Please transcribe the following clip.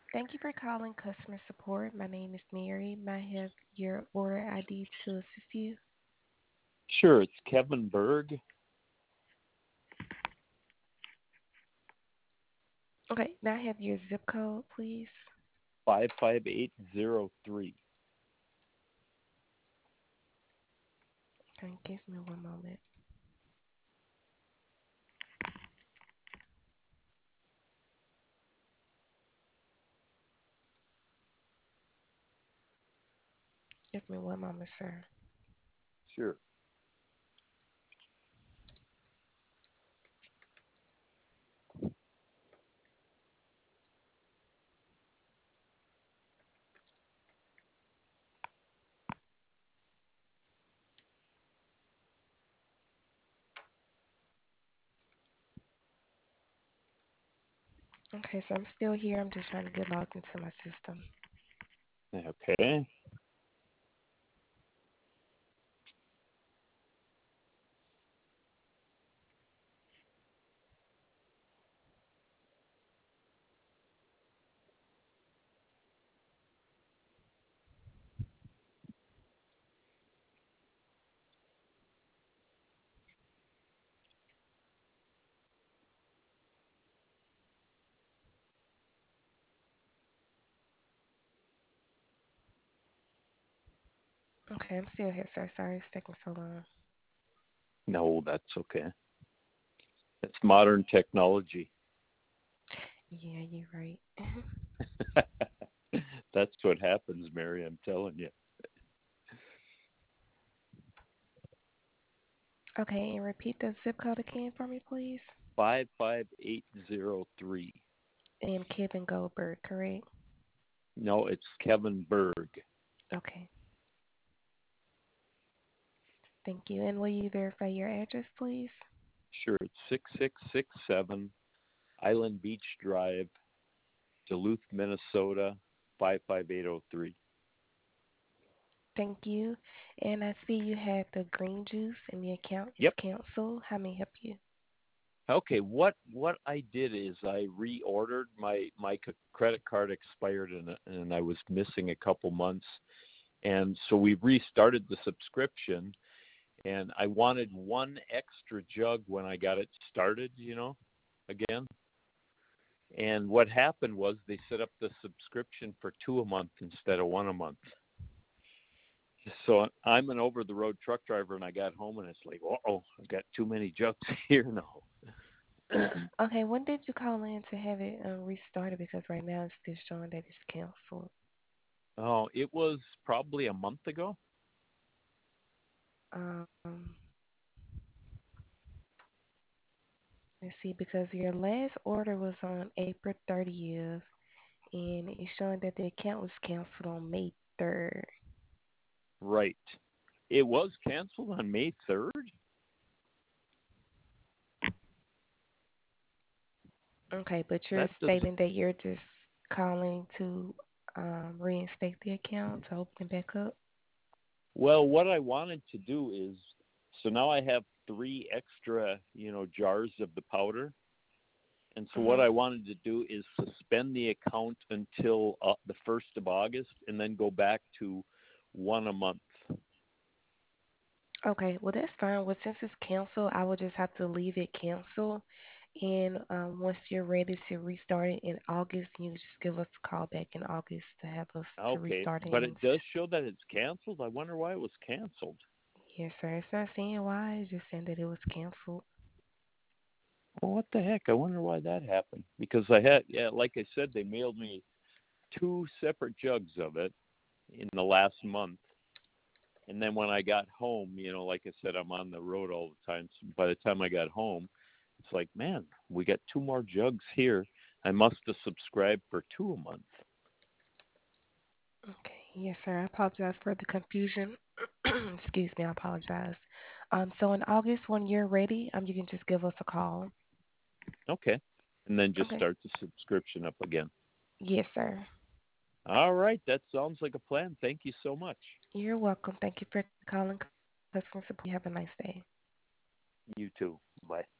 Thank you for calling customer support. My name is Mary. May I have your order ID to assist you? Sure, it's Kevin Berg, Okay, may I have your zip code, please? 55803. Okay, give me one moment. Give me one moment, sir. Sure. Okay, so I'm still here. I'm just trying to get logged into my system. Okay. Okay, I'm still here, sir. Sorry it's taking so long. No, that's okay. It's modern technology. Yeah, you're right. That's what happens, Mary, I'm telling you. Okay, and repeat the zip code again for me, please. 55803. And Kevin Goldberg, correct? No, it's Kevin Berg. Okay, thank you. And will you verify your address, please? Sure, it's 6667 Island Beach Drive, Duluth, Minnesota, 55803. Thank you. And I see you had the green juice and the account is Yep. canceled. How may I help you? Okay, what I did is I reordered my credit card expired and I was missing a couple months, and so we restarted the subscription, and I wanted one extra jug when I got it started, again. And what happened was they set up the subscription for two a month instead of one a month. So I'm an over the road truck driver, and I got home and it's like, oh, I've got too many jugs here now. Okay, when did you call in to have it restarted? Because right now it's still showing that it's canceled. Oh, it was probably a month ago. Um, let's see, because your last order was on April 30th, and it's showing that the account was canceled on May 3rd. Right. It was canceled on May 3rd. Okay, but you're That does stating that you're just calling to reinstate the account to open it back up. well. What I wanted to do is, so now I have three extra, jars of the powder, and so what Mhm. I wanted to do is suspend the account until the 1st of August, and then go back to one a month. Okay, well that's fine. Well, since it's canceled, I will just have to leave it canceled. And once you're ready to restart it in August, you just give us a call back in August to have us to Okay, restart it. but And it does show that it's canceled. I wonder why it was canceled. yes, sir. It's not saying why. It's just saying that it was canceled. Well, what the heck? I wonder why that happened. Because I had, yeah, like I said, they mailed me two separate jugs of it in the last month. And then when I got home, like I said, I'm on the road all the time. So by the time I got home, it's like, man, we got two more jugs here. I must have subscribed for two a month. Okay. Yes, sir. I apologize for the confusion. Excuse me. I apologize. So in August, when you're ready, you can just give us a call. Okay. And then just Okay. start the subscription up again. Yes, sir. All right. That sounds like a plan. Thank you so much. You're welcome. Thank you for calling customer support. You have a nice day. You too. Bye.